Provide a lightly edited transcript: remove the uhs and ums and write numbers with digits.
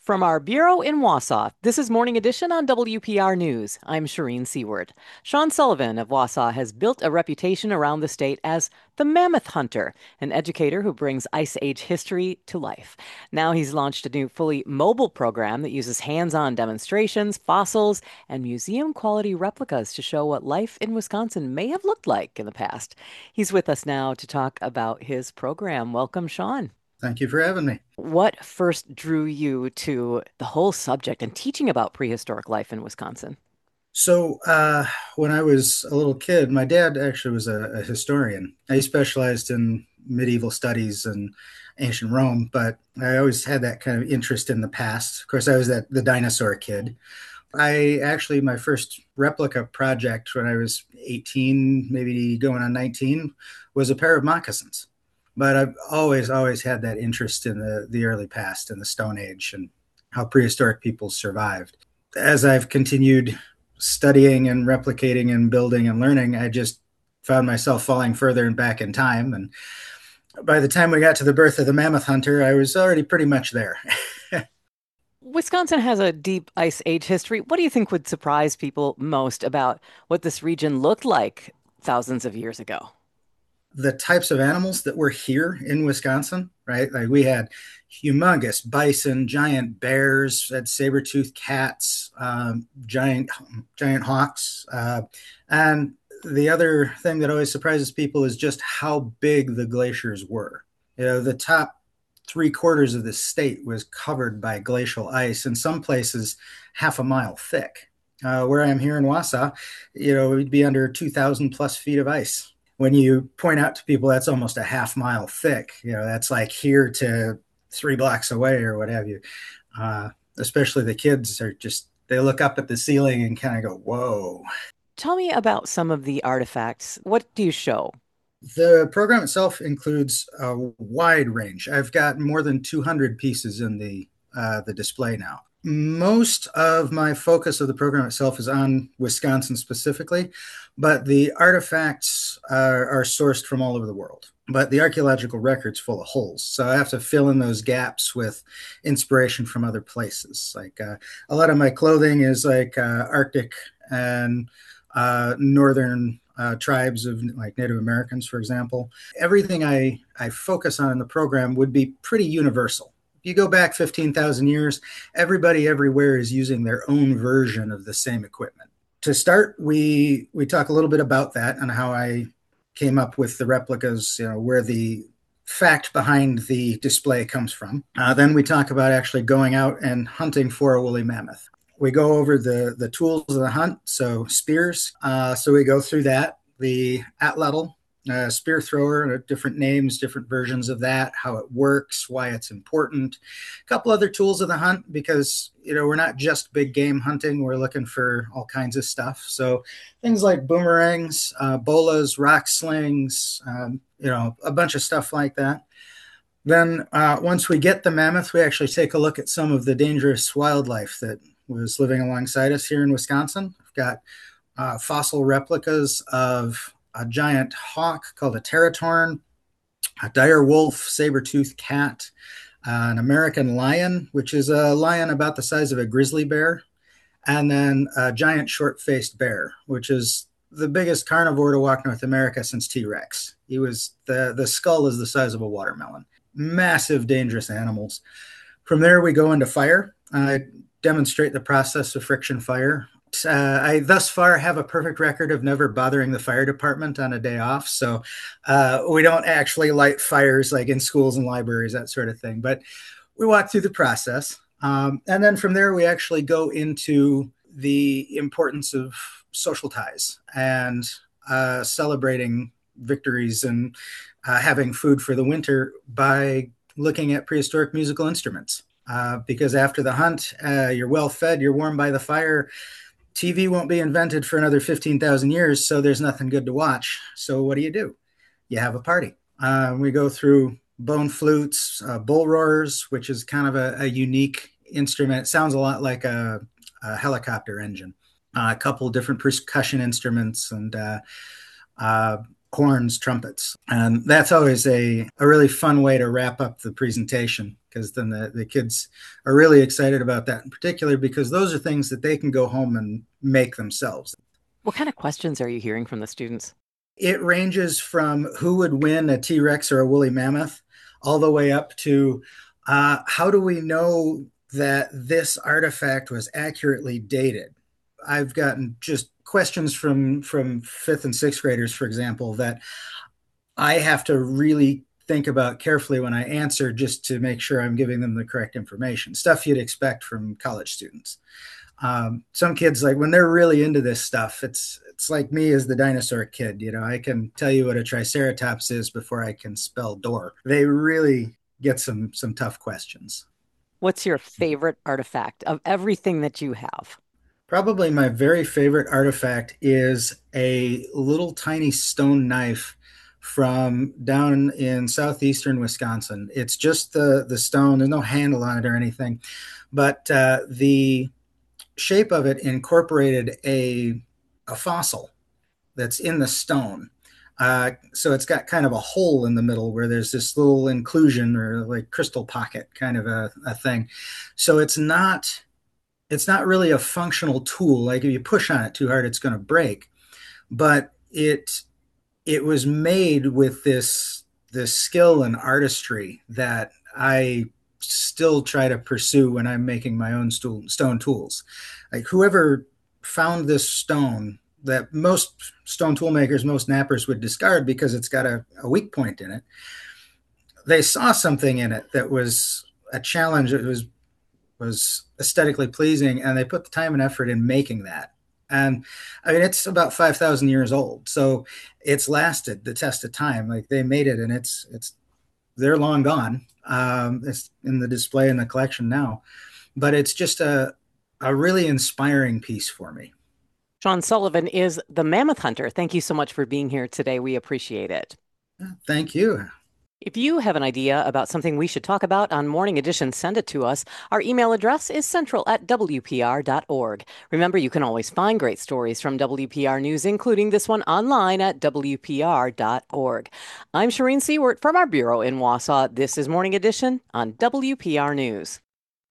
From our bureau in Wausau, this is Morning Edition on WPR News. I'm Shireen Seward. Sean Sullivan of Wausau has built a reputation around the state as the Mammoth Hunter, an educator who brings Ice Age history to life. Now he's launched a new fully mobile program that uses hands-on demonstrations, fossils, and museum-quality replicas to show what life in Wisconsin may have looked like in the past. He's with us now to talk about his program. Welcome, Sean. Thank you for having me. What first drew you to the whole subject and teaching about prehistoric life in Wisconsin? When I was a little kid, my dad actually was a historian. He specialized in medieval studies and ancient Rome, but I always had that kind of interest in the past. Of course, I was the dinosaur kid. My first replica project when I was 18, maybe going on 19, was a pair of moccasins. But I've always had that interest in the early past and the Stone Age and how prehistoric people survived. As I've continued studying and replicating and building and learning, I just found myself falling further and back in time. And by the time we got to the birth of the Mammoth Hunter, I was already pretty much there. Wisconsin has a deep ice age history. What do you think would surprise people most about what this region looked like thousands of years ago? The types of animals that were here in Wisconsin, right? Like we had humongous bison, giant bears, had saber-toothed cats, giant hawks, and the other thing that always surprises people is just how big the glaciers were. The top three-quarters of the state was covered by glacial ice, in some places half a mile thick. Where I'm here in Wausau, we'd be under 2,000 plus feet of ice. When you point out to people that's almost a half mile thick, that's like here to 3 blocks away or what have you. Especially the kids they look up at the ceiling and kind of go, whoa. Tell me about some of the artifacts. What do you show? The program itself includes a wide range. I've got more than 200 pieces in the display now. Most of my focus of the program itself is on Wisconsin specifically, but the artifacts are sourced from all over the world. But the archaeological record's full of holes, so I have to fill in those gaps with inspiration from other places. Like a lot of my clothing is like Arctic and northern tribes of like Native Americans, for example. Everything I focus on in the program would be pretty universal. You go back 15,000 years, everybody everywhere is using their own version of the same equipment. To start, we talk a little bit about that and how I came up with the replicas, where the fact behind the display comes from. Then we talk about actually going out and hunting for a woolly mammoth. We go over the tools of the hunt, so spears. So we go through that, the atlatl, spear thrower, different names, different versions of that, how it works, why it's important. A couple other tools of the hunt because, we're not just big game hunting. We're looking for all kinds of stuff. So things like boomerangs, bolas, rock slings, a bunch of stuff like that. Then once we get the mammoth, we actually take a look at some of the dangerous wildlife that was living alongside us here in Wisconsin. We've got fossil replicas of a giant hawk called a teratorn, a dire wolf, saber-toothed cat, an American lion, which is a lion about the size of a grizzly bear, and then a giant short-faced bear, which is the biggest carnivore to walk North America since T-Rex. The skull is the size of a watermelon. Massive, dangerous animals. From there, we go into fire. Demonstrate the process of friction fire. I thus far have a perfect record of never bothering the fire department on a day off. So we don't actually light fires like in schools and libraries, that sort of thing. But we walk through the process. And then from there, we actually go into the importance of social ties and celebrating victories and having food for the winter by looking at prehistoric musical instruments. Because after the hunt, you're well fed, you're warmed by the fire. TV won't be invented for another 15,000 years, so there's nothing good to watch. So what do? You have a party. We go through bone flutes, bull roars, which is kind of a unique instrument. It sounds a lot like a helicopter engine. A couple different percussion instruments and horns, trumpets. And that's always a really fun way to wrap up the presentation because then the kids are really excited about that in particular because those are things that they can go home and make themselves. What kind of questions are you hearing from the students? It ranges from who would win, a T Rex or a woolly mammoth, all the way up to how do we know that this artifact was accurately dated? I've gotten just questions from fifth and sixth graders, for example, that I have to really think about carefully when I answer just to make sure I'm giving them the correct information. Stuff you'd expect from college students. Some kids, like when they're really into this stuff, it's like me as the dinosaur kid. You know, I can tell you what a triceratops is before I can spell door. They really get some tough questions. What's your favorite artifact of everything that you have? Probably my very favorite artifact is a little tiny stone knife from down in southeastern Wisconsin. It's just the stone. There's no handle on it or anything, but the shape of it incorporated a fossil that's in the stone. So it's got kind of a hole in the middle where there's this little inclusion or like crystal pocket kind of a thing. So it's not really a functional tool. Like if you push on it too hard, it's going to break. But it was made with this skill and artistry that I still try to pursue when I'm making my own stone tools. Like whoever found this stone that most stone tool makers, most knappers would discard because it's got a weak point in it. They saw something in it that was a challenge. It was aesthetically pleasing, and they put the time and effort in making that. And I mean, it's about 5,000 years old, so it's lasted the test of time. Like they made it, and it's they're long gone. It's in the display in the collection now, but it's just a really inspiring piece for me. Sean Sullivan is the Mammoth Hunter. Thank you so much for being here today. We appreciate it. Thank you. If you have an idea about something we should talk about on Morning Edition, send it to us. Our email address is central@wpr.org. Remember, you can always find great stories from WPR News, including this one online at WPR.org. I'm Shireen Seward from our bureau in Wausau. This is Morning Edition on WPR News.